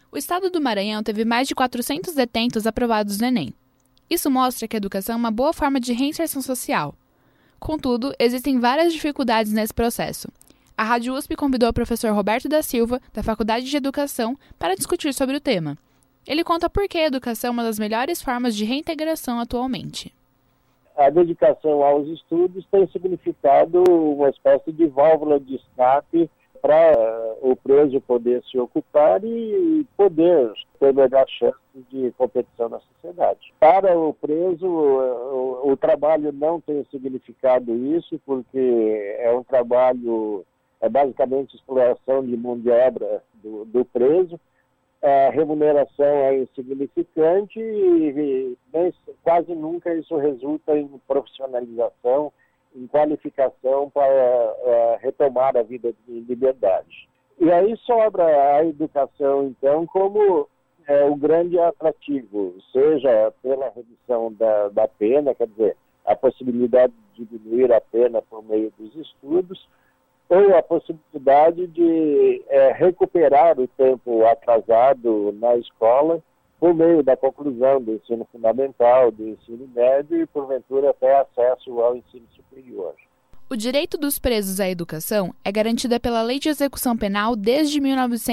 O estado do Maranhão teve mais de 400 detentos aprovados no Enem. Isso mostra que a educação é uma boa forma de reinserção social. Contudo, existem várias dificuldades nesse processo. A Rádio USP convidou o professor Roberto da Silva, da Faculdade de Educação, para discutir sobre o tema. Ele conta por que a educação é uma das melhores formas de reintegração atualmente. A dedicação aos estudos tem significado uma espécie de válvula de escape para o preso poder se ocupar e poder ter melhor chance de competição na sociedade. Para o preso, o trabalho não tem significado isso, porque é um trabalho, basicamente exploração de mão de obra do preso. A remuneração é insignificante e quase nunca isso resulta em profissionalização, em qualificação para retomar a vida de liberdade. E aí sobra a educação, então, como o grande atrativo, seja pela redução da pena, quer dizer, a possibilidade de diminuir a pena por meio dos estudos, ou a possibilidade de recuperar o tempo atrasado na escola por meio da conclusão do ensino fundamental, do ensino médio e, porventura, até acesso ao ensino superior. O direito dos presos à educação é garantido pela Lei de Execução Penal desde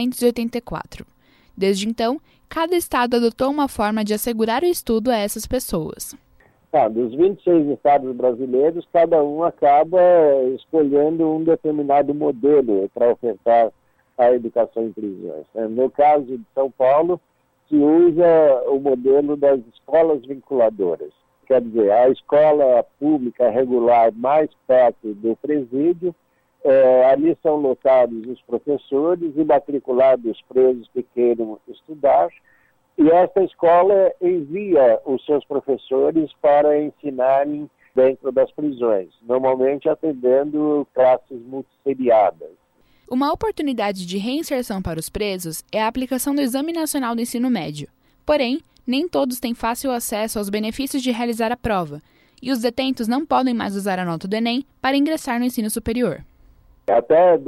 1984. Desde então, cada estado adotou uma forma de assegurar o estudo a essas pessoas. Dos 26 estados brasileiros, cada um acaba escolhendo um determinado modelo para ofertar a educação em prisões. No caso de São Paulo, se usa o modelo das escolas vinculadoras. Quer dizer, a escola pública regular mais perto do presídio, ali são lotados os professores e matriculados os presos que queiram estudar, e essa escola envia os seus professores para ensinarem dentro das prisões, normalmente atendendo classes multisseriadas. Uma oportunidade de reinserção para os presos é a aplicação do Exame Nacional do Ensino Médio. Porém, nem todos têm fácil acesso aos benefícios de realizar a prova, e os detentos não podem mais usar a nota do Enem para ingressar no ensino superior. Até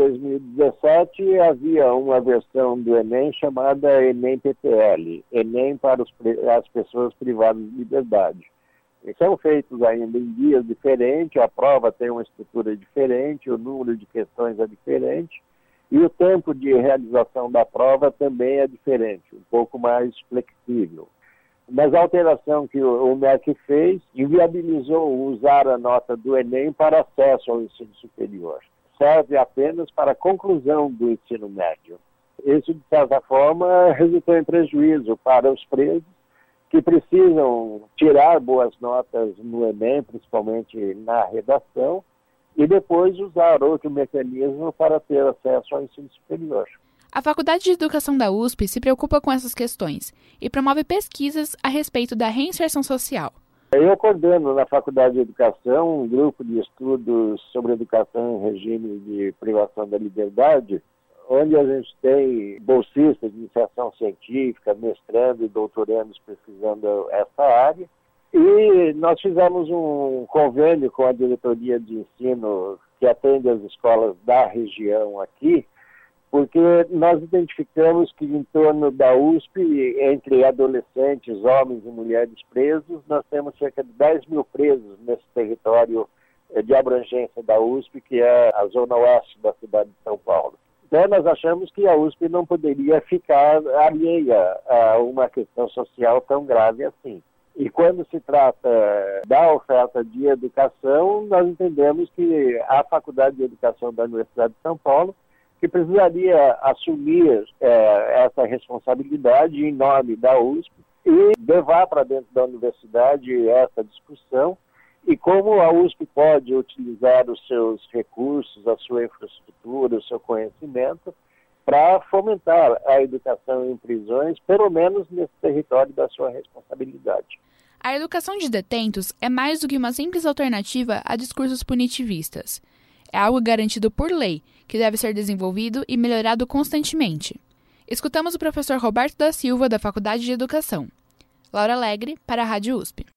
2017 havia uma versão do Enem chamada Enem PPL, Enem para as pessoas privadas de liberdade. E são feitos ainda em dias diferentes, a prova tem uma estrutura diferente, o número de questões é diferente e o tempo de realização da prova também é diferente, um pouco mais flexível. Mas a alteração que o MEC fez inviabilizou usar a nota do Enem para acesso ao ensino superior. Serve apenas para a conclusão do ensino médio. Isso, de certa forma, resultou em prejuízo para os presos que precisam tirar boas notas no Enem, principalmente na redação, e depois usar outro mecanismo para ter acesso ao ensino superior. A Faculdade de Educação da USP se preocupa com essas questões e promove pesquisas a respeito da reinserção social. Eu coordeno na Faculdade de Educação um grupo de estudos sobre educação em regime de privação da liberdade, onde a gente tem bolsistas de iniciação científica, mestrando e doutorandos pesquisando essa área. E nós fizemos um convênio com a diretoria de ensino que atende as escolas da região aqui, porque nós identificamos que em torno da USP, entre adolescentes, homens e mulheres presos, nós temos cerca de 10 mil presos nesse território de abrangência da USP, que é a zona oeste da cidade de São Paulo. Então nós achamos que a USP não poderia ficar alheia a uma questão social tão grave assim. E quando se trata da oferta de educação, nós entendemos que a Faculdade de Educação da Universidade de São Paulo que precisaria assumir essa responsabilidade em nome da USP e levar para dentro da universidade essa discussão e como a USP pode utilizar os seus recursos, a sua infraestrutura, o seu conhecimento para fomentar a educação em prisões, pelo menos nesse território da sua responsabilidade. A educação de detentos é mais do que uma simples alternativa a discursos punitivistas. É algo garantido por lei, que deve ser desenvolvido e melhorado constantemente. Escutamos o professor Roberto da Silva, da Faculdade de Educação. Laura Alegre, para a Rádio USP.